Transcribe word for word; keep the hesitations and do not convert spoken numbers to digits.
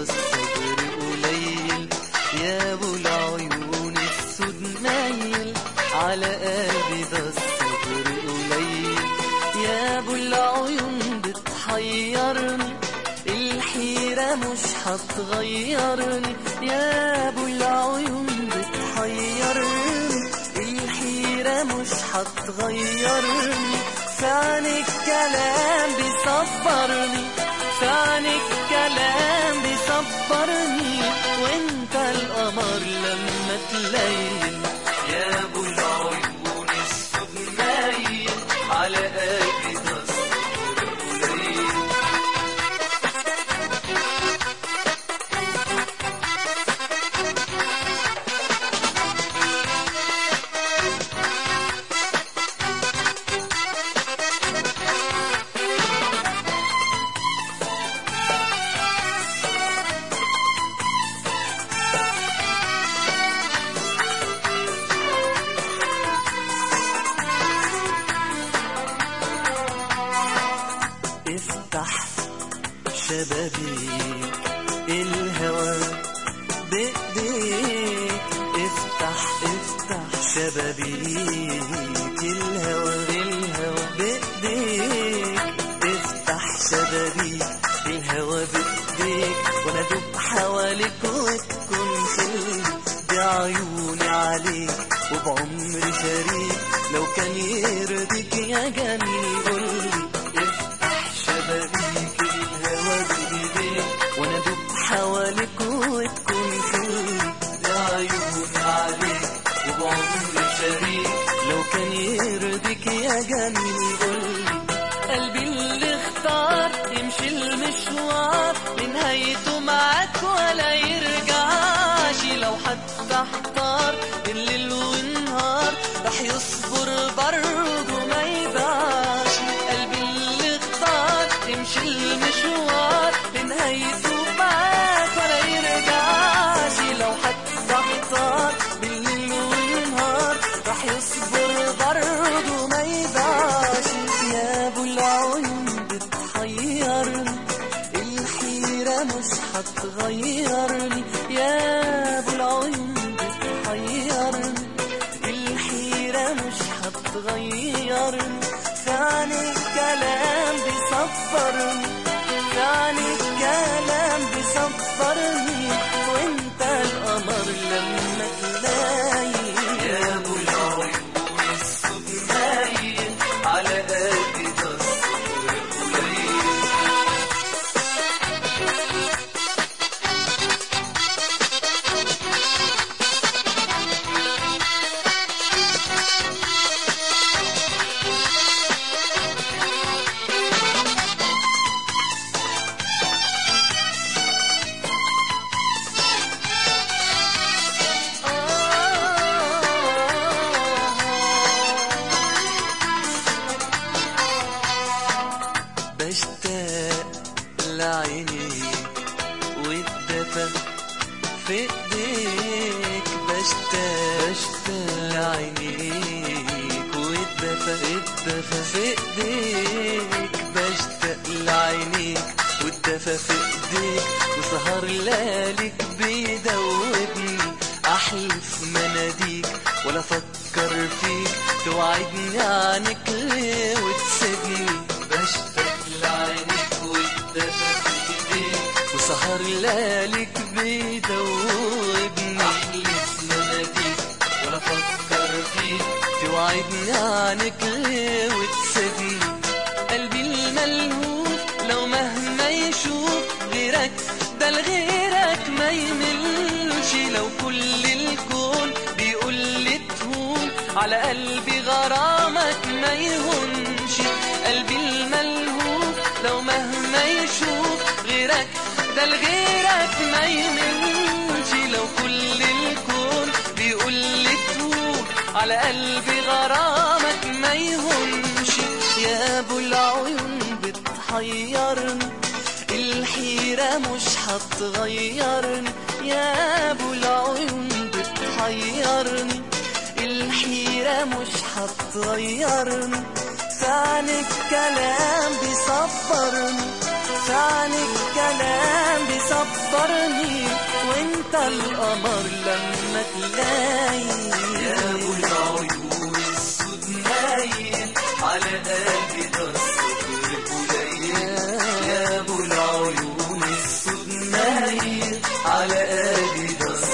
الصبر قليل، يا ابو العيون السود مايل على قلبي ده الصبر قليل، يا ابو العيون بتحيرني الحيرة مش هتغيرني، يا ابو العيون بتحيرني الحيرة مش هتغيرني، فعني الكلام بيصبرني فعني الكلام بيصبرني، وانت القمر لما تليل، يا ابو العيون السود مايل على قلبي ده الصبر قليل. افتح شبابيك الهوى بإيديك، افتح افتح شبابيك الهوى الهوى بإيديك، افتح شبابيك الهوى بإيديك، وانا ادوب حواليك وتكون خلي بعيوني عليك وبعمري شريك، لو كان يرضيك يا جميل قولي شبابيك الهوى بإيديك، وانا ادوب حواليك وتكون خلي بعيوني عليك وبعمري شريك، لو كان يرضيك يا جميل قولي. قلبي اللي اختار يمشي المشوار لنهايته معاك ولا يرجعش، لو حتى احتار الليل والنهار رح يصبر برضه ما يباش، قلبي اللي اختار يمشي المشوار لنهايته معاك ولا يرجعش، لو حتى احتار بالليل والنهار رح يصبر برضه ما يباش، يا ابو العيون بتحيرني الحيرة مش هتغيرني، يا ابو العيون بتحيرني الحيرة مش هتغيرني، فعني الكلام بيصبرني فعني الكلام بيصبرني، وانت القمر لما تلاقي، يا ابو العيون السود مايل على قلبي ده الصبر قليل. بشتاق لعينيك والدفى في ايديك، بشتاق لعينيك والدفى الدفى في ايديك، بشتاق لعينيك والدفى في ايديك، وسهر لياليك بيدوبني احلف مناديك ولا افكر فيك، توعدني عنك ليه وتسيبني، بشتاق لعينيك والدفى في ايديك، وسهر لياليك بيدوبني احلف مناديك ولا افكر فيك، توعدني عنك ليه وتسيبني، قلبي الملهوف لو مهما يشوف غيرك ده لغيرك ما يملش، لو كل الكون بيقول لي تهون على قلبي غرامك ما يهونش، قلبي الملهوف لو مهما يشوف غيرك ده لغيرك ما يملش، لو كل الكون بيقول لي تهون على قلبي غرامك ما يهونش، يا ابو العيون بتحيرني الحيرة مش هتغيرني، يا ابو العيون بتحيرني الحيرة مش هتغيرني، فعني الكلام بيصبرني فعني الكلام بيصبرني. تصبرني وانت القمر لما تلاقي. يا ابو العيون السود نايم على قلبي ده الصبر قليل. يا ابو العيون السود نايم على قلبي ده